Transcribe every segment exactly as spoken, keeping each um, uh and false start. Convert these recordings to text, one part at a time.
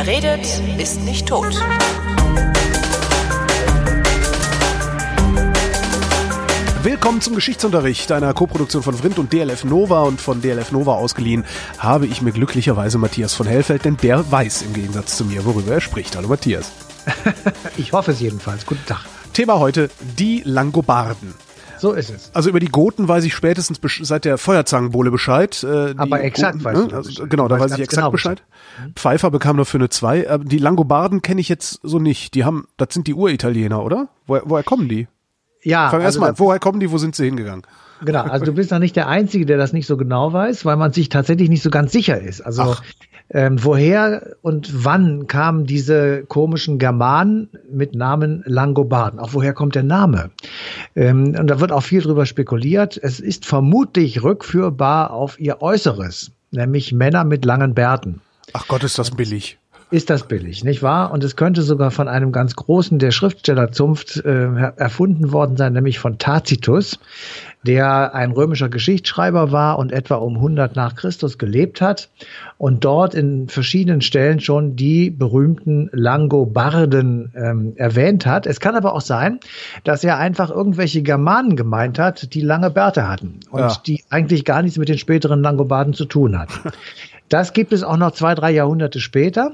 Wer redet, ist nicht tot. Willkommen zum Geschichtsunterricht, einer Koproduktion von Vrindt und D L F Nova, und von D L F Nova ausgeliehen habe ich mir glücklicherweise Matthias von Hellfeld, denn der weiß im Gegensatz zu mir, worüber er spricht. Hallo Matthias. Ich hoffe es jedenfalls. Guten Tag. Thema heute, die Langobarden. So ist es. Also über die Goten weiß ich spätestens besch- seit der Feuerzangenbowle Bescheid. Äh, Aber exakt Goten, weißt ne? du also, Genau, da weiß ich exakt genau Bescheid. Bescheid. Pfeiffer bekam nur für eine zwei. Aber die Langobarden kenne ich jetzt so nicht. Die haben, das sind die Uritaliener, oder? Woher, woher kommen die? Ja. Fangen wir also erstmal an. Woher kommen die? Wo sind sie hingegangen? Genau, also du bist noch nicht der Einzige, der das nicht so genau weiß, weil man sich tatsächlich nicht so ganz sicher ist. Also ähm, woher und wann kamen diese komischen Germanen mit Namen Langobarden? Auch woher kommt der Name? Ähm, und da wird auch viel drüber spekuliert. Es ist vermutlich rückführbar auf ihr Äußeres, nämlich Männer mit langen Bärten. Ach Gott, ist das billig. Ist das billig, nicht wahr? Und es könnte sogar von einem ganz großen der Schriftstellerzunft äh, erfunden worden sein, nämlich von Tacitus, der ein römischer Geschichtsschreiber war und etwa um hundert nach Christus gelebt hat und dort in verschiedenen Stellen schon die berühmten Langobarden ähm, erwähnt hat. Es kann aber auch sein, dass er einfach irgendwelche Germanen gemeint hat, die lange Bärte hatten und ja. die eigentlich gar nichts mit den späteren Langobarden zu tun hat. Das gibt es auch noch zwei, drei Jahrhunderte später.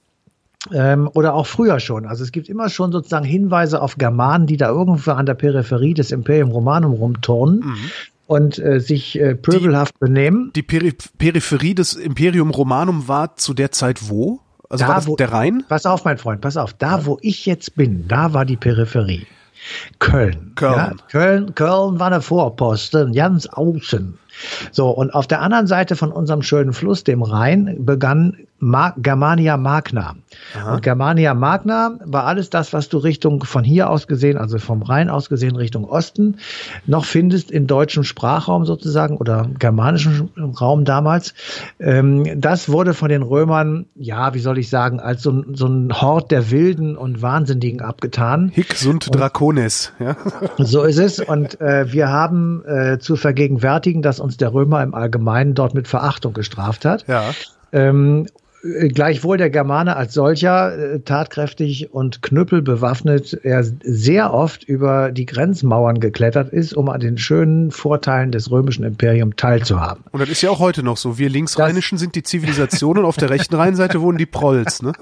Ähm, oder auch früher schon. Also es gibt immer schon sozusagen Hinweise auf Germanen, die da irgendwo an der Peripherie des Imperium Romanum rumturnen mhm. und äh, sich äh, pöbelhaft die, benehmen. Die Peri- Peripherie des Imperium Romanum war zu der Zeit wo? Also da, war das wo, der Rhein? Pass auf, mein Freund, pass auf. Da, ja. wo ich jetzt bin, da war die Peripherie. Köln. Köln. Ja, Köln, Köln war eine Vorposten, ganz außen. So, und auf der anderen Seite von unserem schönen Fluss, dem Rhein, begann Ma- Germania Magna. Aha. Und Germania Magna war alles das, was du Richtung von hier aus gesehen, also vom Rhein aus gesehen Richtung Osten, noch findest im deutschen Sprachraum sozusagen oder germanischen Raum damals. Ähm, das wurde von den Römern, ja, wie soll ich sagen, als so, so ein Hort der Wilden und Wahnsinnigen abgetan. Hic sunt Dracones, ja. So ist es. Und äh, wir haben äh, zu vergegenwärtigen, dass uns der Römer im Allgemeinen dort mit Verachtung gestraft hat. Ja. Ähm, Gleichwohl der Germane als solcher, äh, tatkräftig und knüppelbewaffnet, er sehr oft über die Grenzmauern geklettert ist, um an den schönen Vorteilen des römischen Imperiums teilzuhaben. Und das ist ja auch heute noch so. Wir Linksrheinischen das sind die Zivilisation und auf der rechten Rheinseite wohnen die Prolls, ne?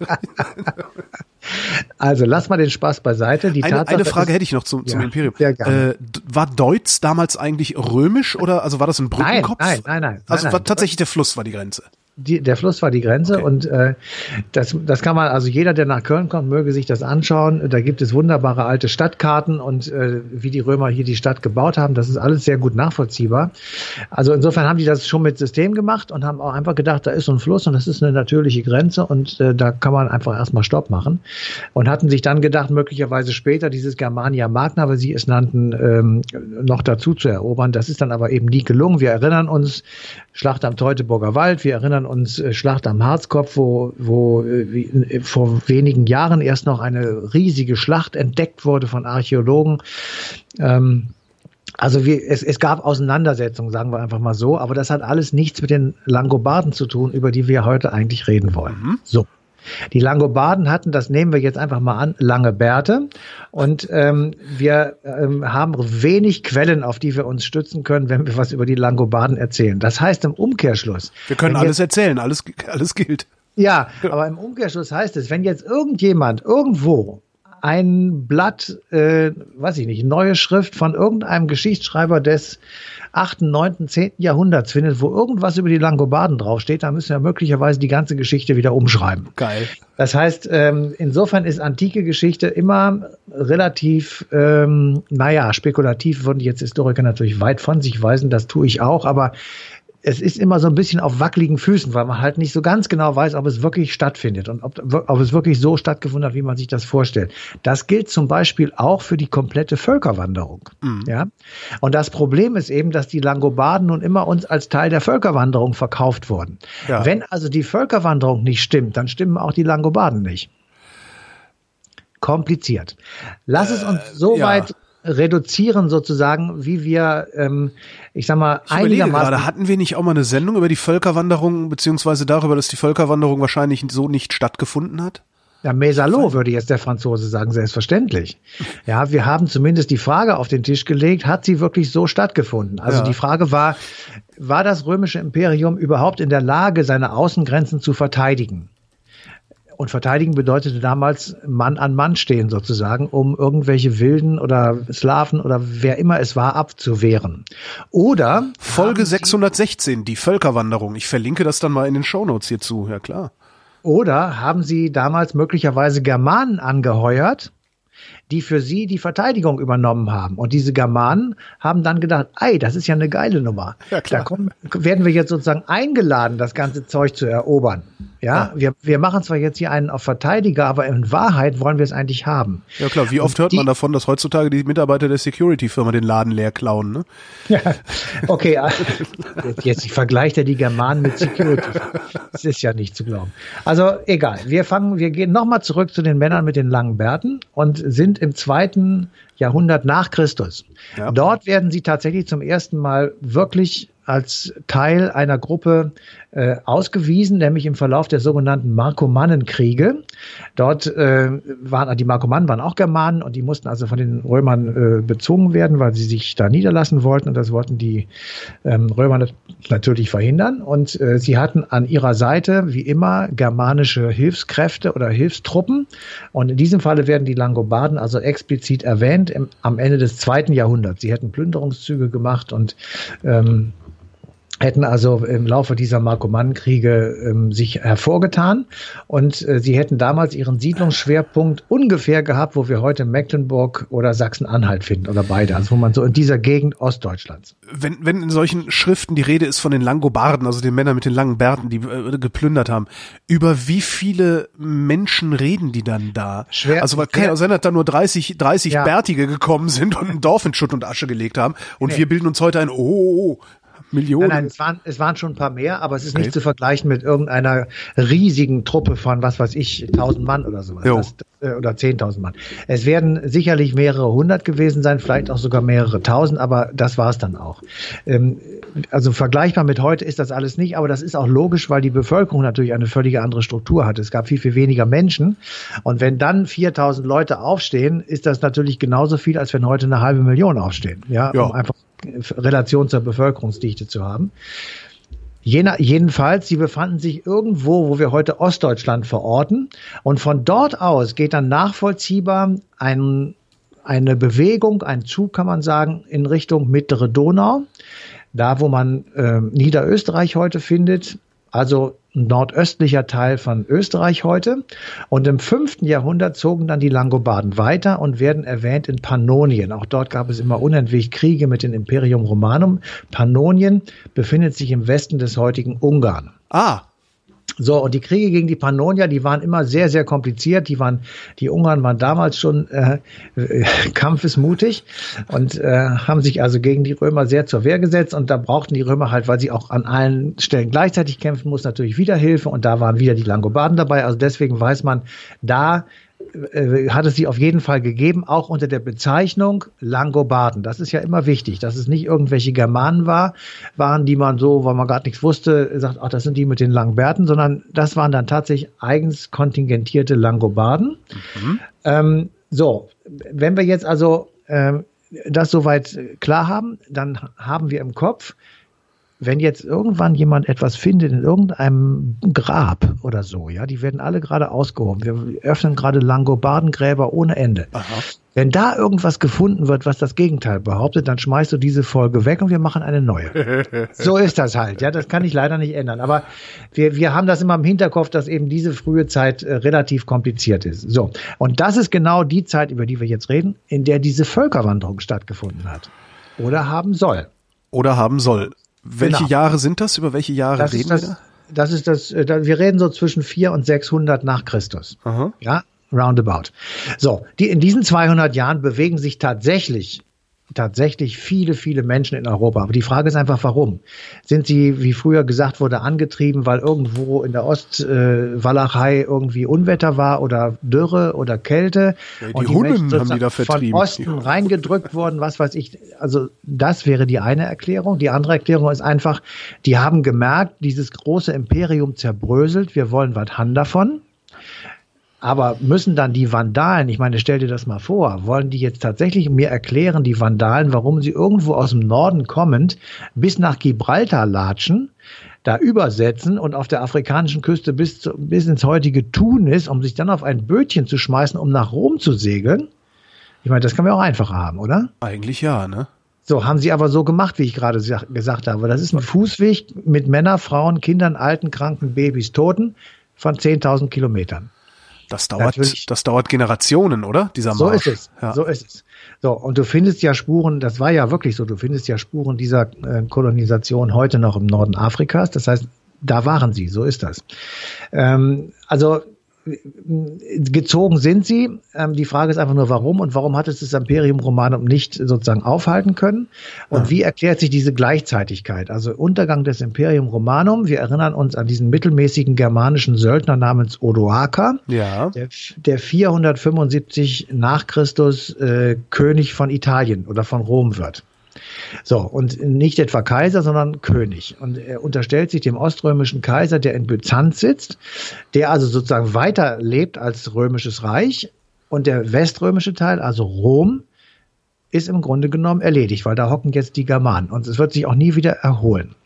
Also lass mal den Spaß beiseite. Die eine, Tatsache eine Frage ist, hätte ich noch zum, zum ja, Imperium. Sehr gerne. Äh, war Deutz damals eigentlich römisch oder also war das ein Brückenkopf? Nein, nein, nein, nein. Also nein, war nein. tatsächlich der Fluss war die Grenze. Die, der Fluss war die Grenze. Okay. Und äh, das, das kann man, also jeder, der nach Köln kommt, möge sich das anschauen. Da gibt es wunderbare alte Stadtkarten und äh, wie die Römer hier die Stadt gebaut haben, das ist alles sehr gut nachvollziehbar. Also insofern haben die das schon mit System gemacht und haben auch einfach gedacht, da ist so ein Fluss und das ist eine natürliche Grenze und äh, da kann man einfach erstmal Stopp machen. Und hatten sich dann gedacht, möglicherweise später dieses Germania Magna, wie sie es nannten, ähm, noch dazu zu erobern. Das ist dann aber eben nie gelungen. Wir erinnern uns, Schlacht am Teutoburger Wald, wir erinnern uns äh, Schlacht am Harzkopf, wo, wo äh, wie, äh, vor wenigen Jahren erst noch eine riesige Schlacht entdeckt wurde von Archäologen. Ähm, also wir, es, es gab Auseinandersetzungen, sagen wir einfach mal so, aber das hat alles nichts mit den Langobarden zu tun, über die wir heute eigentlich reden wollen. Mhm. So. Die Langobarden hatten, das nehmen wir jetzt einfach mal an, lange Bärte und ähm, wir ähm, haben wenig Quellen, auf die wir uns stützen können, wenn wir was über die Langobarden erzählen. Das heißt im Umkehrschluss. Wir können alles jetzt, erzählen, alles, alles gilt. Ja, aber im Umkehrschluss heißt es, wenn jetzt irgendjemand irgendwo ein Blatt, äh, weiß ich nicht, neue Schrift von irgendeinem Geschichtsschreiber des achten, neunten, zehnten Jahrhunderts findet, wo irgendwas über die Langobarden draufsteht, dann müssen wir möglicherweise die ganze Geschichte wieder umschreiben. Geil. Das heißt, ähm, insofern ist antike Geschichte immer relativ, ähm, naja, spekulativ, würden jetzt Historiker natürlich weit von sich weisen, das tue ich auch, aber es ist immer so ein bisschen auf wackeligen Füßen, weil man halt nicht so ganz genau weiß, ob es wirklich stattfindet und ob, ob es wirklich so stattgefunden hat, wie man sich das vorstellt. Das gilt zum Beispiel auch für die komplette Völkerwanderung. Mhm. Ja? Und das Problem ist eben, dass die Langobarden nun immer uns als Teil der Völkerwanderung verkauft wurden. Ja. Wenn also die Völkerwanderung nicht stimmt, dann stimmen auch die Langobarden nicht. Kompliziert. Lass äh, es uns so ja. weit reduzieren sozusagen, wie wir, ähm, ich sag mal, ich überlege einigermaßen... gerade, hatten wir nicht auch mal eine Sendung über die Völkerwanderung, beziehungsweise darüber, dass die Völkerwanderung wahrscheinlich so nicht stattgefunden hat? Ja, mais alors, würde jetzt der Franzose sagen, selbstverständlich. Ja, wir haben zumindest die Frage auf den Tisch gelegt, hat sie wirklich so stattgefunden? Also ja. die Frage war, war das römische Imperium überhaupt in der Lage, seine Außengrenzen zu verteidigen? Und verteidigen bedeutete damals Mann an Mann stehen sozusagen, um irgendwelche Wilden oder Slawen oder wer immer es war, abzuwehren. Oder Folge sechshundertsechzehn, die Völkerwanderung. Ich verlinke das dann mal in den Shownotes hierzu, ja klar. Oder haben sie damals möglicherweise Germanen angeheuert, die für sie die Verteidigung übernommen haben. Und diese Germanen haben dann gedacht, ey, das ist ja eine geile Nummer. Ja, klar. Da kommen, werden wir jetzt sozusagen eingeladen, das ganze Zeug zu erobern. Ja, ja. wir, wir machen zwar jetzt hier einen auf Verteidiger, aber in Wahrheit wollen wir es eigentlich haben. Ja klar, wie oft Und hört die, man davon, dass heutzutage die Mitarbeiter der Security-Firma den Laden leer klauen, ne? Ja, okay, jetzt, jetzt vergleicht er die Germanen mit Security. Das ist ja nicht zu glauben. Also egal, wir fangen, wir gehen nochmal zurück zu den Männern mit den langen Bärten und sind im zweiten Jahrhundert nach Christus. Ja. Dort werden sie tatsächlich zum ersten Mal wirklich als Teil einer Gruppe äh, ausgewiesen, nämlich im Verlauf der sogenannten Markomannenkriege. Dort äh, waren die Markomannen waren auch Germanen und die mussten also von den Römern äh, bezogen werden, weil sie sich da niederlassen wollten und das wollten die ähm, Römer natürlich verhindern. Und äh, sie hatten an ihrer Seite wie immer germanische Hilfskräfte oder Hilfstruppen. Und in diesem Falle werden die Langobarden also explizit erwähnt im, am Ende des zweiten Jahrhunderts. Sie hätten Plünderungszüge gemacht und ähm, hätten also im Laufe dieser Markomannenkriege ähm, sich hervorgetan und äh, sie hätten damals ihren Siedlungsschwerpunkt ungefähr gehabt, wo wir heute Mecklenburg oder Sachsen-Anhalt finden oder beide, also wo man so in dieser Gegend Ostdeutschlands. Wenn, wenn in solchen Schriften die Rede ist von den Langobarden, also den Männern mit den langen Bärten, die äh, geplündert haben, über wie viele Menschen reden die dann da? Schwer, also weil kann ja sein, dass da nur dreißig, dreißig ja. Bärtige gekommen sind und ein Dorf in Schutt und Asche gelegt haben und nee. wir bilden uns heute ein, oh, oh, oh Millionen. Nein, nein, es waren, es waren schon ein paar mehr, aber es ist okay. nicht zu vergleichen mit irgendeiner riesigen Truppe von, was weiß ich, tausend Mann oder sowas. Das, äh, oder zehntausend Mann. Es werden sicherlich mehrere hundert gewesen sein, vielleicht auch sogar mehrere tausend, aber das war es dann auch. Ähm, also vergleichbar mit heute ist das alles nicht, aber das ist auch logisch, weil die Bevölkerung natürlich eine völlig andere Struktur hat. Es gab viel, viel weniger Menschen und wenn dann viertausend Leute aufstehen, ist das natürlich genauso viel, als wenn heute eine halbe Million aufstehen. Ja, ja. Um einfach Relation zur Bevölkerungsdichte zu haben. Jener, jedenfalls, sie befanden sich irgendwo, wo wir heute Ostdeutschland verorten. Und von dort aus geht dann nachvollziehbar ein, eine Bewegung, ein Zug, kann man sagen, in Richtung mittlere Donau. Da, wo man äh, Niederösterreich heute findet, also ein nordöstlicher Teil von Österreich heute. Und im fünften Jahrhundert zogen dann die Langobarden weiter und werden erwähnt in Pannonien. Auch dort gab es immer unentwegt Kriege mit dem Imperium Romanum. Pannonien befindet sich im Westen des heutigen Ungarn. Ah. So, und die Kriege gegen die Pannonier, die waren immer sehr, sehr kompliziert. Die waren, die Ungarn waren damals schon äh, äh, kampfesmutig und äh, haben sich also gegen die Römer sehr zur Wehr gesetzt. Und da brauchten die Römer halt, weil sie auch an allen Stellen gleichzeitig kämpfen mussten, natürlich wieder Hilfe. Und da waren wieder die Langobarden dabei. Also deswegen weiß man, da äh, hat es sie auf jeden Fall gegeben, auch unter der Bezeichnung Langobarden. Das ist ja immer wichtig, dass es nicht irgendwelche Germanen war, waren, die man so, weil man gerade nichts wusste, sagt, ach, das sind die mit den langen Bärten, sondern das waren dann tatsächlich eigens kontingentierte Langobarden. Mhm. Ähm, so, wenn wir jetzt also ähm, das soweit klar haben, dann haben wir im Kopf, wenn jetzt irgendwann jemand etwas findet in irgendeinem Grab oder so, ja, die werden alle gerade ausgehoben. Wir öffnen gerade Langobardengräber ohne Ende. Aha. Wenn da irgendwas gefunden wird, was das Gegenteil behauptet, dann schmeißt du diese Folge weg und wir machen eine neue. So ist das halt, ja, das kann ich leider nicht ändern. Aber wir, wir haben das immer im Hinterkopf, dass eben diese frühe Zeit äh, relativ kompliziert ist. So, und das ist genau die Zeit, über die wir jetzt reden, in der diese Völkerwanderung stattgefunden hat. Oder haben soll. Oder haben soll. Welche genau. Jahre sind das? Über welche Jahre das reden das, wir da? Das ist das, wir reden so zwischen vierhundert und sechshundert nach Christus. Aha. Ja, roundabout. So, die, in diesen zweihundert Jahren bewegen sich tatsächlich tatsächlich viele, viele Menschen in Europa. Aber die Frage ist einfach, warum? Sind sie, wie früher gesagt wurde, angetrieben, weil irgendwo in der Ostwalachei äh, irgendwie Unwetter war oder Dürre oder Kälte? Ja, die und die Hunnen Menschen haben die da vertrieben. Von Osten reingedrückt worden, was weiß ich. Also das wäre die eine Erklärung. Die andere Erklärung ist einfach, die haben gemerkt, dieses große Imperium zerbröselt, wir wollen was haben davon. Aber müssen dann die Vandalen, ich meine, stell dir das mal vor, wollen die jetzt tatsächlich mir erklären, die Vandalen, warum sie irgendwo aus dem Norden kommend bis nach Gibraltar latschen, da übersetzen und auf der afrikanischen Küste bis, zu, bis ins heutige Tunis, um sich dann auf ein Bötchen zu schmeißen, um nach Rom zu segeln? Ich meine, das kann man auch einfacher haben, oder? Eigentlich ja, ne? So, haben sie aber so gemacht, wie ich gerade gesagt habe. Das ist ein Fußweg mit Männern, Frauen, Kindern, Alten, Kranken, Babys, Toten von zehntausend Kilometern. Das dauert, das dauert Generationen, oder? Dieser Marsch. So ist es, ja. so ist es. So, und du findest ja Spuren, das war ja wirklich so, du findest ja Spuren dieser äh, Kolonisation heute noch im Norden Afrikas. Das heißt, da waren sie, so ist das. Ähm, also gezogen sind sie. Ähm, die Frage ist einfach nur, warum und warum hat es das Imperium Romanum nicht sozusagen aufhalten können? Und ja. wie erklärt sich diese Gleichzeitigkeit? Also Untergang des Imperium Romanum, wir erinnern uns an diesen mittelmäßigen germanischen Söldner namens Odoaker, ja. der, der vierhundertfünfundsiebzig nach Christus äh, König von Italien oder von Rom wird. So, und nicht etwa Kaiser, sondern König. Und er unterstellt sich dem oströmischen Kaiser, der in Byzanz sitzt, der also sozusagen weiter lebt als römisches Reich. Und der weströmische Teil, also Rom, ist im Grunde genommen erledigt, weil da hocken jetzt die Germanen. Und es wird sich auch nie wieder erholen.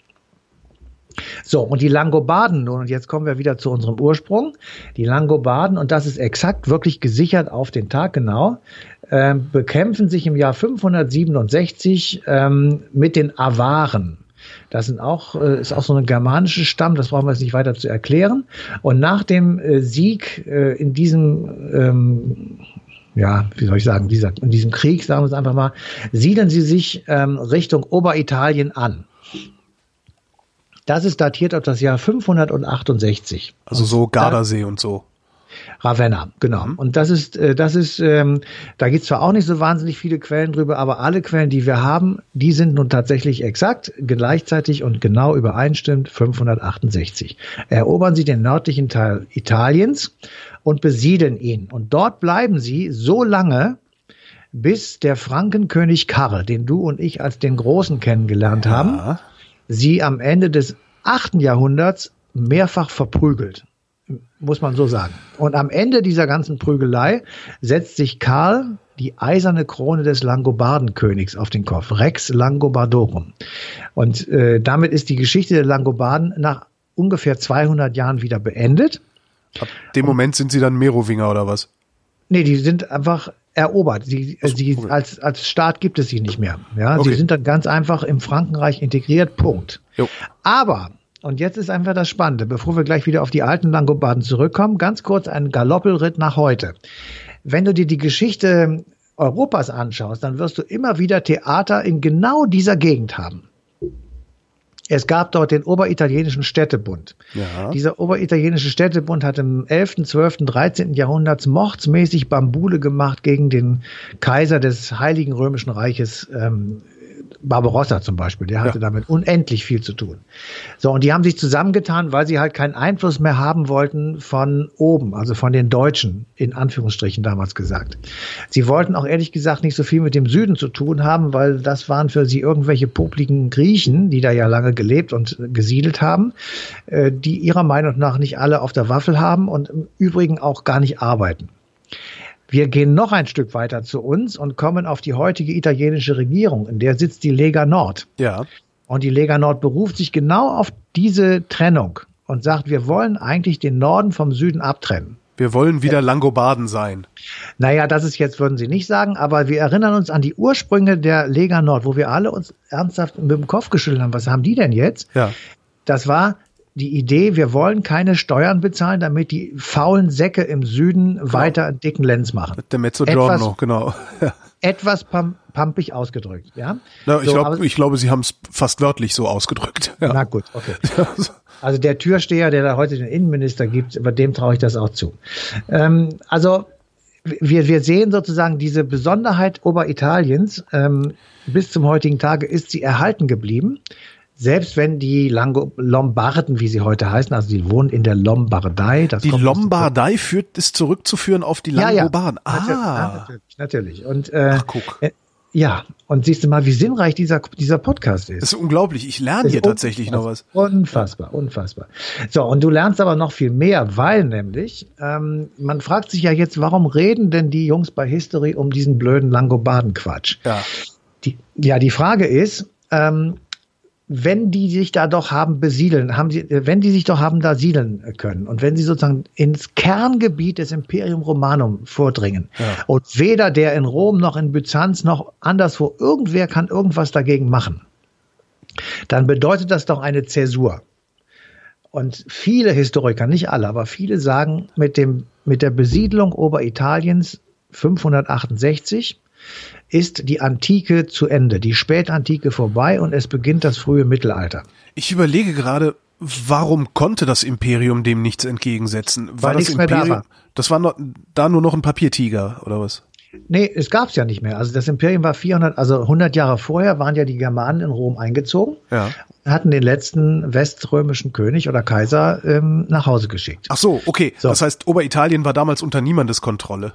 So, und die Langobarden nun, und jetzt kommen wir wieder zu unserem Ursprung, die Langobarden, und das ist exakt wirklich gesichert auf den Tag genau, äh, bekämpfen sich im Jahr fünfhundertsiebenundsechzig ähm, mit den Awaren. Das sind auch, äh, ist auch so ein germanischer Stamm, das brauchen wir jetzt nicht weiter zu erklären. Und nach dem äh, Sieg äh, in diesem ähm, ja, wie soll ich sagen, dieser, in diesem Krieg, sagen wir es einfach mal, siedeln sie sich ähm, Richtung Oberitalien an. Das ist datiert auf das Jahr fünfhundertachtundsechzig. Also so Gardasee und so. Ravenna, genau. Mhm. Und das ist, das ist, ähm, da gibt es zwar auch nicht so wahnsinnig viele Quellen drüber, aber alle Quellen, die wir haben, die sind nun tatsächlich exakt, gleichzeitig und genau übereinstimmend fünfhundertachtundsechzig. Erobern sie den nördlichen Teil Italiens und besiedeln ihn. Und dort bleiben sie so lange, bis der Frankenkönig Karl, den du und ich als den Großen kennengelernt ja. haben, sie am Ende des achten Jahrhunderts mehrfach verprügelt, muss man so sagen. Und am Ende dieser ganzen Prügelei setzt sich Karl die eiserne Krone des Langobardenkönigs auf den Kopf, Rex Langobardorum. Und äh, damit ist die Geschichte der Langobarden nach ungefähr zweihundert Jahren wieder beendet. Ab dem Moment sind sie dann Merowinger oder was? Nee, die sind einfach erobert. Sie, also, sie okay. als, als Staat gibt es sie nicht mehr. Ja, okay. Sie sind dann ganz einfach im Frankenreich integriert. Punkt. Jo. Aber, und jetzt ist einfach das Spannende, bevor wir gleich wieder auf die alten Langobarden zurückkommen, ganz kurz ein Galoppelritt nach heute. Wenn du dir die Geschichte Europas anschaust, dann wirst du immer wieder Theater in genau dieser Gegend haben. Es gab dort den Oberitalienischen Städtebund. Ja. Dieser Oberitalienische Städtebund hat im elften, zwölften, dreizehnten Jahrhunderts mordsmäßig Bambule gemacht gegen den Kaiser des Heiligen Römischen Reiches, ähm, Barbarossa zum Beispiel. Der hatte ja. damit unendlich viel zu tun. So, und die haben sich zusammengetan, weil sie halt keinen Einfluss mehr haben wollten von oben, also von den Deutschen, in Anführungsstrichen damals gesagt. Sie wollten auch ehrlich gesagt nicht so viel mit dem Süden zu tun haben, weil das waren für sie irgendwelche popligen Griechen, die da ja lange gelebt und gesiedelt haben, die ihrer Meinung nach nicht alle auf der Waffel haben und im Übrigen auch gar nicht arbeiten. Wir gehen noch ein Stück weiter zu uns und kommen auf die heutige italienische Regierung, in der sitzt die Lega Nord. Ja. Und die Lega Nord beruft sich genau auf diese Trennung und sagt, wir wollen eigentlich den Norden vom Süden abtrennen. Wir wollen wieder Langobarden sein. Naja, das ist jetzt, würden Sie nicht sagen, aber wir erinnern uns an die Ursprünge der Lega Nord, wo wir alle uns ernsthaft mit dem Kopf geschüttelt haben. Was haben die denn jetzt? Ja. Das war die Idee, wir wollen keine Steuern bezahlen, damit die faulen Säcke im Süden genau. weiter einen dicken Lenz machen. Der Mezzogiorno, genau. Ja. Etwas pam- pampig ausgedrückt, ja. Na, ich, so, glaub, ich glaube, Sie haben es fast wörtlich so ausgedrückt. Ja. Na gut, okay. Also der Türsteher, der da heute den Innenminister gibt, bei dem traue ich das auch zu. Ähm, also wir, wir sehen sozusagen diese Besonderheit Oberitaliens ähm, bis zum heutigen Tage ist sie erhalten geblieben. Selbst wenn die Lango- Lombarden, wie sie heute heißen, also die wohnen in der Lombardei. Das die Lombardei führt, ist zurückzuführen auf die Langobarden. Ja, ja. Ah. Natürlich, natürlich. Und, äh, Ach, guck. Äh, ja, und siehst du mal, wie sinnreich dieser, dieser Podcast ist. Das ist unglaublich. Ich lerne hier tatsächlich noch was. Unfassbar, unfassbar. So, und du lernst aber noch viel mehr, weil nämlich, ähm, man fragt sich ja jetzt, warum reden denn die Jungs bei History um diesen blöden Langobarden-Quatsch? Ja. Die, ja, die Frage ist, ähm, wenn die sich da doch haben besiedeln, haben sie, wenn die sich doch haben da siedeln können und wenn sie sozusagen ins Kerngebiet des Imperium Romanum vordringen ja. und weder der in Rom noch in Byzanz noch anderswo irgendwer kann irgendwas dagegen machen, dann bedeutet das doch eine Zäsur. Und viele Historiker, nicht alle, aber viele sagen, mit dem, mit der Besiedlung Oberitaliens fünfhundertachtundsechzig ist die Antike zu Ende, die Spätantike vorbei und es beginnt das frühe Mittelalter. Ich überlege gerade, warum konnte das Imperium dem nichts entgegensetzen? War Weil das nichts mehr Imperium, da war. Das war noch, da nur noch ein Papiertiger oder was? Nee, es gab's ja nicht mehr. Also das Imperium war vierhundert, also hundert Jahre vorher waren ja die Germanen in Rom eingezogen, ja. hatten den letzten weströmischen König oder Kaiser ähm, nach Hause geschickt. Ach so, okay. So. Das heißt, Oberitalien war damals unter niemandes Kontrolle.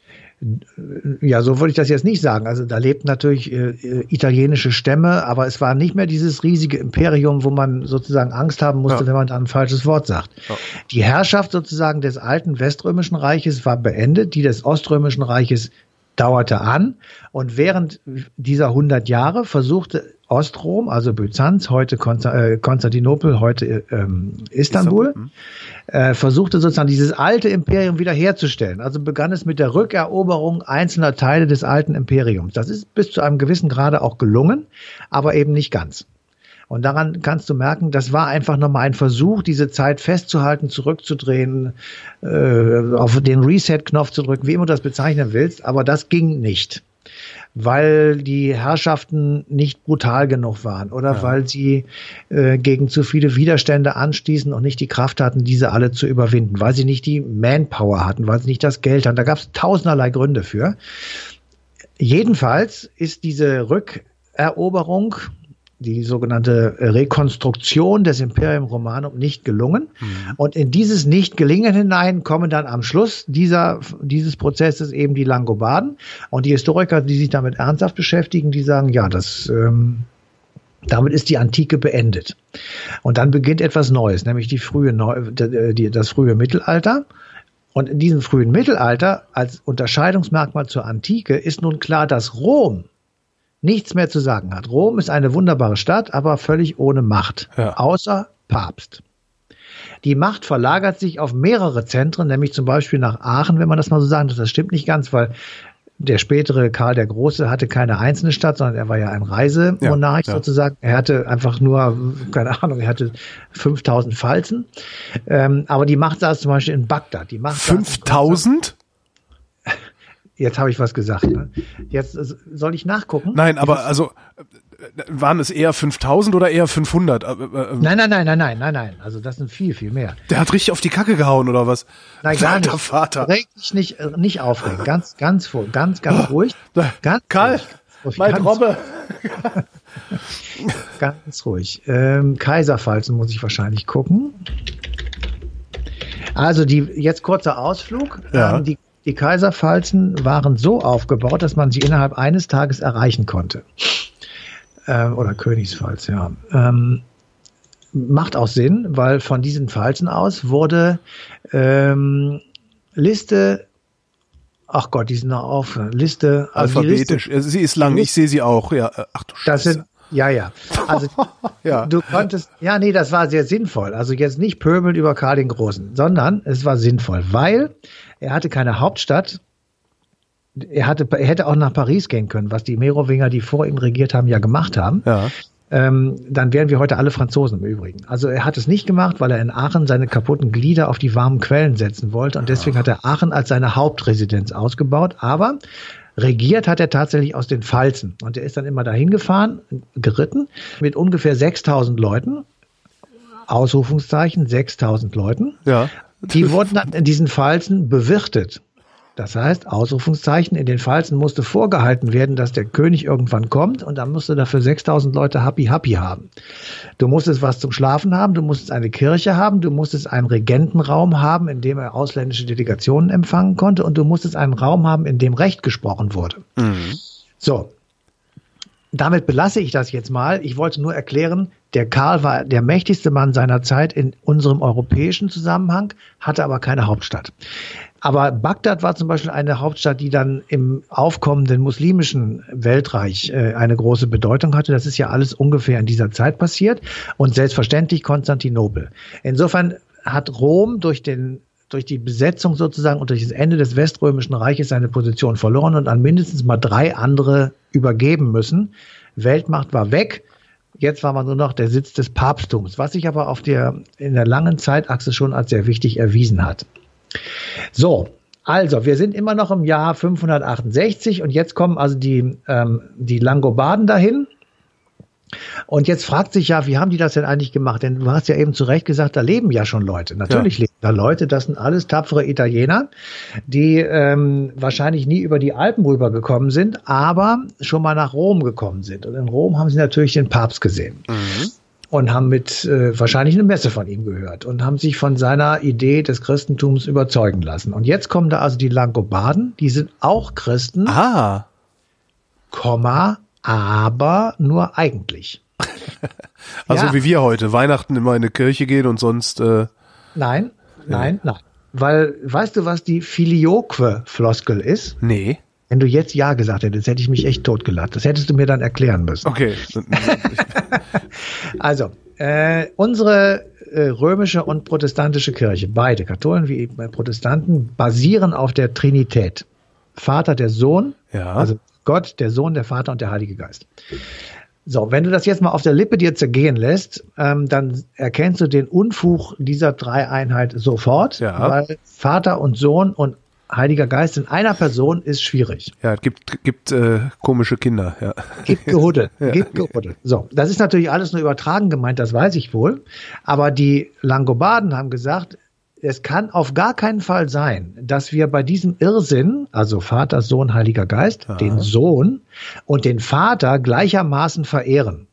Ja, so würde ich das jetzt nicht sagen. Also da lebten natürlich äh, italienische Stämme, aber es war nicht mehr dieses riesige Imperium, wo man sozusagen Angst haben musste, ja. wenn man da ein falsches Wort sagt. Ja. Die Herrschaft sozusagen des alten Weströmischen Reiches war beendet, die des Oströmischen Reiches dauerte an und während dieser hundert Jahre versuchte Ostrom, also Byzanz, heute Konstantinopel, heute ähm, Istanbul, Istanbul äh, versuchte sozusagen dieses alte Imperium wiederherzustellen. Also begann es mit der Rückeroberung einzelner Teile des alten Imperiums. Das ist bis zu einem gewissen Grade auch gelungen, aber eben nicht ganz. Und daran kannst du merken, das war einfach nochmal ein Versuch, diese Zeit festzuhalten, zurückzudrehen, äh, auf den Reset-Knopf zu drücken, wie immer du das bezeichnen willst, aber das ging nicht. Weil die Herrschaften nicht brutal genug waren oder ja. weil sie äh, gegen zu viele Widerstände anstießen und nicht die Kraft hatten, diese alle zu überwinden, weil sie nicht die Manpower hatten, weil sie nicht das Geld hatten. Da gab es tausenderlei Gründe für. Jedenfalls ist diese Rückeroberung, die sogenannte Rekonstruktion des Imperium Romanum nicht gelungen. Mhm. Und in dieses Nicht-Gelingen hinein kommen dann am Schluss dieser, dieses Prozesses eben die Langobarden. Und die Historiker, die sich damit ernsthaft beschäftigen, die sagen, ja, das, ähm, damit ist die Antike beendet. Und dann beginnt etwas Neues, nämlich die frühe Neu- die, das frühe Mittelalter. Und in diesem frühen Mittelalter als Unterscheidungsmerkmal zur Antike ist nun klar, dass Rom nichts mehr zu sagen hat. Rom ist eine wunderbare Stadt, aber völlig ohne Macht, ja. außer Papst. Die Macht verlagert sich auf mehrere Zentren, nämlich zum Beispiel nach Aachen, wenn man das mal so sagen darf. Das stimmt nicht ganz, weil der spätere Karl der Große hatte keine einzelne Stadt, sondern er war ja ein Reisemonarch ja, ja. sozusagen. Er hatte einfach nur, keine Ahnung, er hatte fünftausend Pfalzen. Ähm, aber die Macht saß zum Beispiel in Bagdad. Die Macht fünftausend? Jetzt habe ich was gesagt. Ne? Jetzt soll ich nachgucken? Nein, aber also waren es eher fünftausend oder eher fünfhundert? Nein, nein, nein, nein, nein, nein, nein. Also das sind viel, viel mehr. Der hat richtig auf die Kacke gehauen oder was? Nein, gar nicht. Der Vater. Reg dich nicht, nicht aufregen. Ganz, ganz, ganz, ganz ruhig. Ganz Karl, ruhig. mein ganz, Robbe. Ganz ruhig. Ähm, Kaiserpfalzen muss ich wahrscheinlich gucken. Also die jetzt kurzer Ausflug. Ja. Ähm, die Die Kaiserpfalzen waren so aufgebaut, dass man sie innerhalb eines Tages erreichen konnte. Ähm, oder Königspfalz, ja. Ähm, macht auch Sinn, weil von diesen Pfalzen aus wurde ähm, Liste, ach Gott, die sind noch auf, Liste. Also alphabetisch, Liste, sie ist lang, ich sehe sie auch, ja. Ach du Scheiße. Das sind, ja, ja. Also ja. du konntest, ja, nee, das war sehr sinnvoll. Also jetzt nicht pöbeln über Karl den Großen, sondern es war sinnvoll, weil er hatte keine Hauptstadt. Er hatte, er hätte auch nach Paris gehen können, was die Merowinger, die vor ihm regiert haben, ja gemacht haben. Ja. Ähm, dann wären wir heute alle Franzosen im Übrigen. Also er hat es nicht gemacht, weil er in Aachen seine kaputten Glieder auf die warmen Quellen setzen wollte. Und deswegen hat er Aachen als seine Hauptresidenz ausgebaut. Aber regiert hat er tatsächlich aus den Pfalzen. Und er ist dann immer dahin gefahren, geritten, mit ungefähr sechstausend Leuten. Ausrufungszeichen, sechstausend Leuten. Ja. Die wurden dann in diesen Pfalzen bewirtet. Das heißt, Ausrufungszeichen, in den Pfalzen musste vorgehalten werden, dass der König irgendwann kommt und dann musste dafür sechstausend Leute happy happy haben. Du musstest was zum Schlafen haben, du musstest eine Kirche haben, du musstest einen Regentenraum haben, in dem er ausländische Delegationen empfangen konnte und du musstest einen Raum haben, in dem Recht gesprochen wurde. Mhm. So. Damit belasse ich das jetzt mal. Ich wollte nur erklären, der Karl war der mächtigste Mann seiner Zeit in unserem europäischen Zusammenhang, hatte aber keine Hauptstadt. Aber Bagdad war zum Beispiel eine Hauptstadt, die dann im aufkommenden muslimischen Weltreich äh, eine große Bedeutung hatte. Das ist ja alles ungefähr in dieser Zeit passiert. Und selbstverständlich Konstantinopel. Insofern hat Rom durch den durch die Besetzung sozusagen und durch das Ende des Weströmischen Reiches seine Position verloren und an mindestens mal drei andere übergeben müssen. Weltmacht war weg. Jetzt war man nur noch der Sitz des Papsttums, was sich aber auf der, in der langen Zeitachse schon als sehr wichtig erwiesen hat. So, also wir sind immer noch im Jahr fünfhundertachtundsechzig und jetzt kommen also die, ähm, die Langobarden dahin. Und jetzt fragt sich ja, wie haben die das denn eigentlich gemacht? Denn du hast ja eben zu Recht gesagt, da leben ja schon Leute. Natürlich ja. leben da Leute, das sind alles tapfere Italiener, die ähm, wahrscheinlich nie über die Alpen rübergekommen sind, aber schon mal nach Rom gekommen sind. Und in Rom haben sie natürlich den Papst gesehen. Mhm. Und haben mit äh, wahrscheinlich eine Messe von ihm gehört und haben sich von seiner Idee des Christentums überzeugen lassen. Und jetzt kommen da also die Langobarden, die sind auch Christen, ah. Komma, aber nur eigentlich. Also ja. wie wir heute, Weihnachten immer in eine Kirche gehen und sonst... Äh, nein, nein, ja. nein. Weil, weißt du, was die Filioque-Floskel ist? Nee. Wenn du jetzt Ja gesagt hättest, hätte ich mich echt totgelacht. Das hättest du mir dann erklären müssen. Okay. Also, äh, unsere äh, römische und protestantische Kirche, beide, Katholen wie Protestanten, basieren auf der Trinität. Vater, der Sohn, ja. also Gott, der Sohn, der Vater und der Heilige Geist. So, wenn du das jetzt mal auf der Lippe dir zergehen lässt, ähm, dann erkennst du den Unfug dieser Dreieinheit sofort, ja. weil Vater und Sohn und Heiliger Geist in einer Person ist schwierig. Ja, es gibt, gibt äh, komische Kinder. Ja. Gibt Gehuddel, ja. gibt Gehuddel. So, das ist natürlich alles nur übertragen gemeint, das weiß ich wohl. Aber die Langobarden haben gesagt, es kann auf gar keinen Fall sein, dass wir bei diesem Irrsinn, also Vater, Sohn, Heiliger Geist, Aha. den Sohn und den Vater gleichermaßen verehren.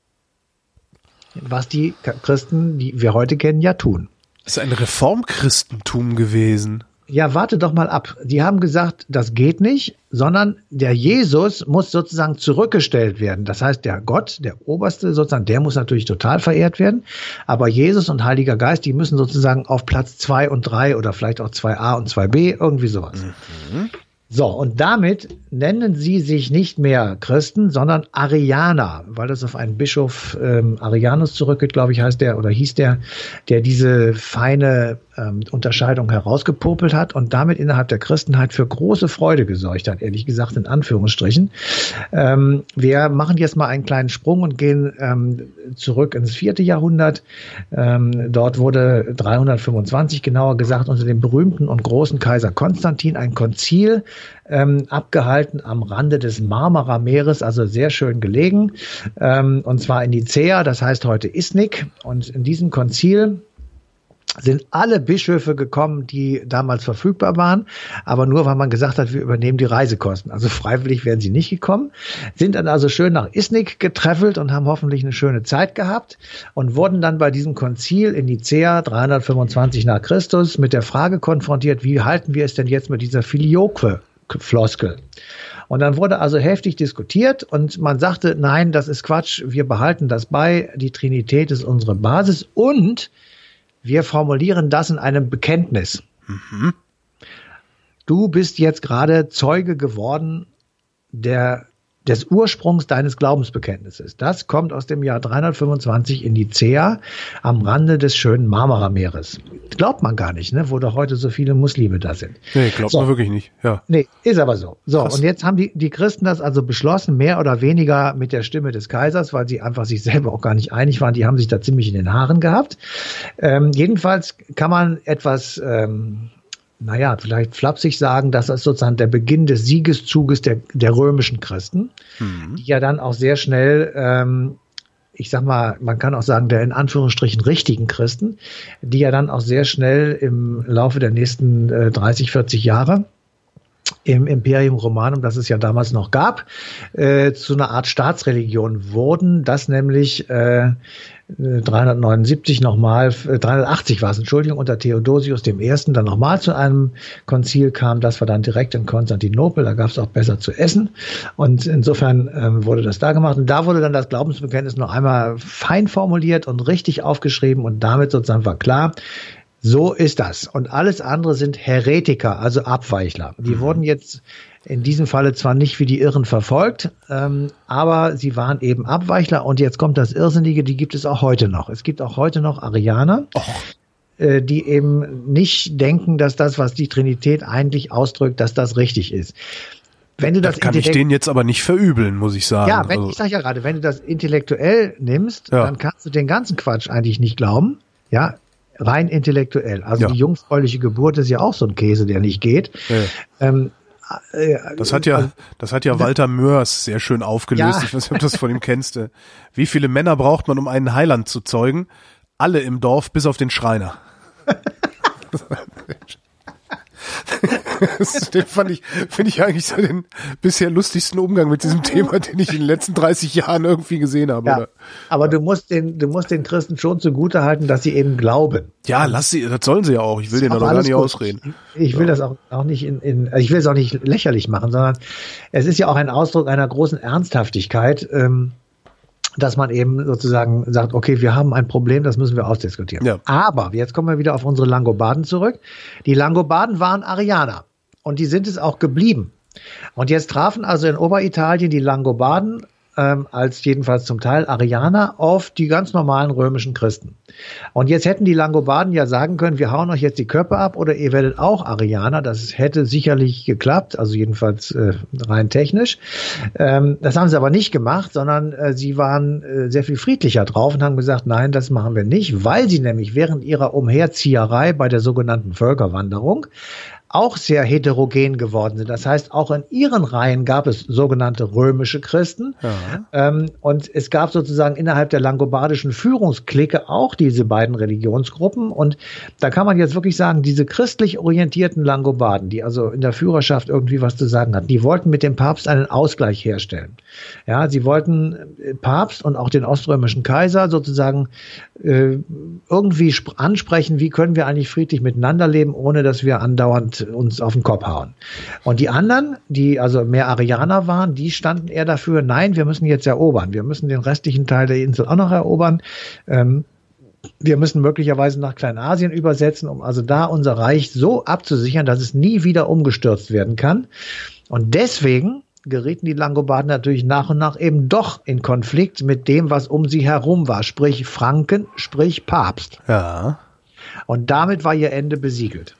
Was die Christen, die wir heute kennen, ja tun. Das ist ein Reformchristentum gewesen. Ja, warte doch mal ab. Die haben gesagt, das geht nicht, sondern der Jesus muss sozusagen zurückgestellt werden. Das heißt, der Gott, der Oberste sozusagen, der muss natürlich total verehrt werden. Aber Jesus und Heiliger Geist, die müssen sozusagen auf Platz zwei und drei oder vielleicht auch zwei a und zwei b, irgendwie sowas. Mhm. So, und damit nennen sie sich nicht mehr Christen, sondern Arianer, weil das auf einen Bischof ähm, Arianus zurückgeht, glaube ich, heißt der oder hieß der, der diese feine ähm, Unterscheidung herausgepopelt hat und damit innerhalb der Christenheit für große Freude gesorgt hat, ehrlich gesagt in Anführungsstrichen. Ähm, wir machen jetzt mal einen kleinen Sprung und gehen ähm, zurück ins vierte Jahrhundert. Ähm, dort wurde dreihundertfünfundzwanzig genauer gesagt unter dem berühmten und großen Kaiser Konstantin ein Konzil Ähm, abgehalten am Rande des Marmara-Meeres, also sehr schön gelegen, ähm, und zwar in Nicäa, das heißt heute Iznik. Und in diesem Konzil sind alle Bischöfe gekommen, die damals verfügbar waren, aber nur, weil man gesagt hat, wir übernehmen die Reisekosten. Also freiwillig wären sie nicht gekommen, sind dann also schön nach Iznik getreffelt und haben hoffentlich eine schöne Zeit gehabt und wurden dann bei diesem Konzil in Nicäa dreihundertfünfundzwanzig nach Christus mit der Frage konfrontiert, wie halten wir es denn jetzt mit dieser Filioque-Floskel? Und dann wurde also heftig diskutiert und man sagte, nein, das ist Quatsch, wir behalten das bei, die Trinität ist unsere Basis und wir formulieren das in einem Bekenntnis. Mhm. Du bist jetzt gerade Zeuge geworden der, des Ursprungs deines Glaubensbekenntnisses. Das kommt aus dem Jahr dreihundertfünfundzwanzig in Nicäa am Rande des schönen Marmara-Meeres. Glaubt man gar nicht, ne, wo doch heute so viele Muslime da sind. Nee, glaubt so. man wirklich nicht. Ja. Nee, ist aber so. So, Krass. Und jetzt haben die, die Christen das also beschlossen, mehr oder weniger mit der Stimme des Kaisers, weil sie einfach sich selber auch gar nicht einig waren. Die haben sich da ziemlich in den Haaren gehabt. Ähm, jedenfalls kann man etwas, ähm, naja, vielleicht flapsig sagen, dass das sozusagen der Beginn des Siegeszuges der, der römischen Christen, mhm. die ja dann auch sehr schnell, ähm, ich sag mal, man kann auch sagen, der in Anführungsstrichen richtigen Christen, die ja dann auch sehr schnell im Laufe der nächsten äh, dreißig, vierzig Jahre im Imperium Romanum, das es ja damals noch gab, äh, zu einer Art Staatsreligion wurden, das nämlich äh, dreihundertneunundsiebzig nochmal, äh, dreihundertachtzig war es, Entschuldigung, unter Theodosius dem Ersten dann nochmal zu einem Konzil kam. Das war dann direkt in Konstantinopel, da gab es auch besser zu essen und insofern ähm, wurde das da gemacht und da wurde dann das Glaubensbekenntnis noch einmal fein formuliert und richtig aufgeschrieben und damit sozusagen war klar, so ist das. Und alles andere sind Heretiker, also Abweichler. Die mhm. wurden jetzt in diesem Falle zwar nicht wie die Irren verfolgt, ähm, aber sie waren eben Abweichler. Und jetzt kommt das Irrsinnige, die gibt es auch heute noch. Es gibt auch heute noch Arianer, oh. äh, die eben nicht denken, dass das, was die Trinität eigentlich ausdrückt, dass das richtig ist. Wenn du das, das kann ich denen jetzt aber nicht verübeln, muss ich sagen. Ja, wenn, also. ich sage ja gerade, wenn du das intellektuell nimmst, ja. dann kannst du den ganzen Quatsch eigentlich nicht glauben. Ja, rein intellektuell. Also ja. die jungfräuliche Geburt ist ja auch so ein Käse, der nicht geht. Ja. Ähm, äh, das hat ja, das hat ja Walter Mörs sehr schön aufgelöst. Ja. Ich weiß nicht, ob du das von ihm kennst. Wie viele Männer braucht man, um einen Heiland zu zeugen? Alle im Dorf, bis auf den Schreiner. Den fand ich, finde ich eigentlich so den bisher lustigsten Umgang mit diesem Thema, den ich in den letzten dreißig Jahren irgendwie gesehen habe. Ja, oder? Aber du musst den, du musst den Christen schon zugutehalten, dass sie eben glauben. Ja, lass sie, das sollen sie ja auch. Ich will denen doch gar nicht gut. ausreden. Ich, ich will ja. das auch, auch nicht in, in, ich will es auch nicht lächerlich machen, sondern es ist ja auch ein Ausdruck einer großen Ernsthaftigkeit, ähm, dass man eben sozusagen sagt, okay, wir haben ein Problem, das müssen wir ausdiskutieren. Ja. Aber, jetzt kommen wir wieder auf unsere Langobarden zurück. Die Langobarden waren Arianer und die sind es auch geblieben. Und jetzt trafen also in Oberitalien die Langobarden ähm, als jedenfalls zum Teil Arianer auf die ganz normalen römischen Christen. Und jetzt hätten die Langobarden ja sagen können, wir hauen euch jetzt die Köpfe ab oder ihr werdet auch Arianer. Das hätte sicherlich geklappt, also jedenfalls äh, rein technisch. Ähm, das haben sie aber nicht gemacht, sondern äh, sie waren äh, sehr viel friedlicher drauf und haben gesagt, nein, das machen wir nicht, weil sie nämlich während ihrer Umherzieherei bei der sogenannten Völkerwanderung auch sehr heterogen geworden sind. Das heißt, auch in ihren Reihen gab es sogenannte römische Christen. Ja. Ähm, und es gab sozusagen innerhalb der langobardischen Führungsklicke auch diese beiden Religionsgruppen. Und da kann man jetzt wirklich sagen, diese christlich orientierten Langobarden, die also in der Führerschaft irgendwie was zu sagen hatten, die wollten mit dem Papst einen Ausgleich herstellen. Ja, sie wollten Papst und auch den oströmischen Kaiser sozusagen äh, irgendwie ansprechen, wie können wir eigentlich friedlich miteinander leben, ohne dass wir andauernd uns auf den Kopf hauen. Und die anderen, die also mehr Arianer waren, die standen eher dafür, nein, wir müssen jetzt erobern. Wir müssen den restlichen Teil der Insel auch noch erobern. Ähm, wir müssen möglicherweise nach Kleinasien übersetzen, um also da unser Reich so abzusichern, dass es nie wieder umgestürzt werden kann. Und deswegen gerieten die Langobarden natürlich nach und nach eben doch in Konflikt mit dem, was um sie herum war, sprich Franken, sprich Papst. Ja. Und damit war ihr Ende besiegelt.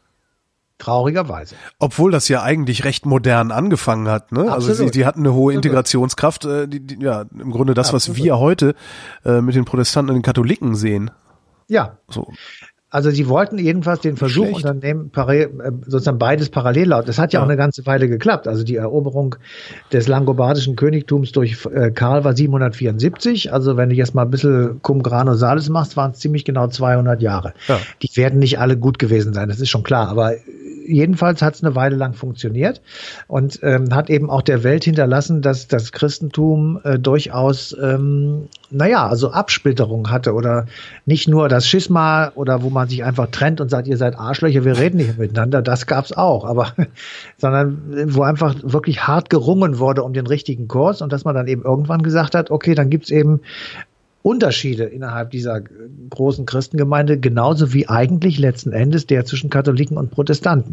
Traurigerweise. Obwohl das ja eigentlich recht modern angefangen hat, ne? Absolut. Also sie, die hatten eine hohe Absolut. Integrationskraft, äh, die, die, ja, im Grunde das, Absolut. was wir heute äh, mit den Protestanten und den Katholiken sehen. Ja. So. Also sie wollten jedenfalls den Versuch Schlecht. unternehmen, sozusagen beides parallel laut. Das hat ja, ja auch eine ganze Weile geklappt. Also die Eroberung des langobardischen Königtums durch Karl war siebenhundertvierundsiebzig. Also wenn du jetzt mal ein bisschen cum grano salis machst, waren es ziemlich genau zweihundert Jahre. Ja. Die werden nicht alle gut gewesen sein, das ist schon klar. Aber jedenfalls hat es eine Weile lang funktioniert und ähm, hat eben auch der Welt hinterlassen, dass das Christentum äh, durchaus, ähm, naja, also Absplitterung hatte oder nicht nur das Schisma oder wo man sich einfach trennt und sagt, ihr seid Arschlöcher, wir reden nicht miteinander, das gab's auch, aber sondern wo einfach wirklich hart gerungen wurde um den richtigen Kurs und dass man dann eben irgendwann gesagt hat, okay, dann gibt's eben Unterschiede innerhalb dieser großen Christengemeinde, genauso wie eigentlich letzten Endes der zwischen Katholiken und Protestanten.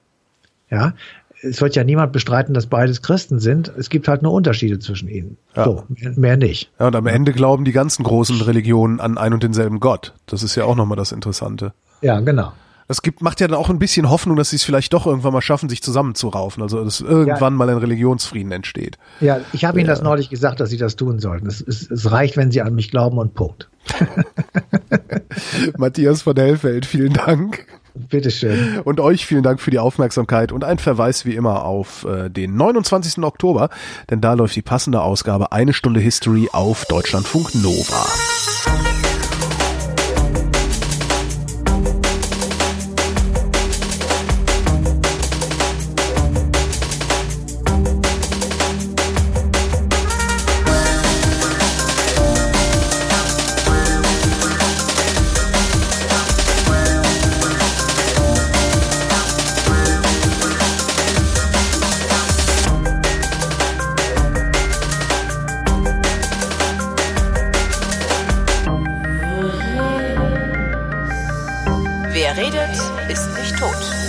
Ja, es wird ja niemand bestreiten, dass beides Christen sind. Es gibt halt nur Unterschiede zwischen ihnen. Ja. So, mehr, mehr nicht. Ja, und am Ende glauben die ganzen großen Religionen an ein und denselben Gott. Das ist ja auch nochmal das Interessante. Ja, genau. Das gibt, macht ja dann auch ein bisschen Hoffnung, dass sie es vielleicht doch irgendwann mal schaffen, sich zusammenzuraufen. Also, dass irgendwann ja. mal ein Religionsfrieden entsteht. Ja, ich habe ja. Ihnen das neulich gesagt, dass Sie das tun sollten. Es, es, es reicht, wenn Sie an mich glauben und Punkt. Matthias von Hellfeld, vielen Dank. Bitteschön. Und euch vielen Dank für die Aufmerksamkeit und ein Verweis wie immer auf äh, den neunundzwanzigsten Oktober, denn da läuft die passende Ausgabe Eine Stunde History auf Deutschlandfunk Nova. Wer redet, ist nicht tot.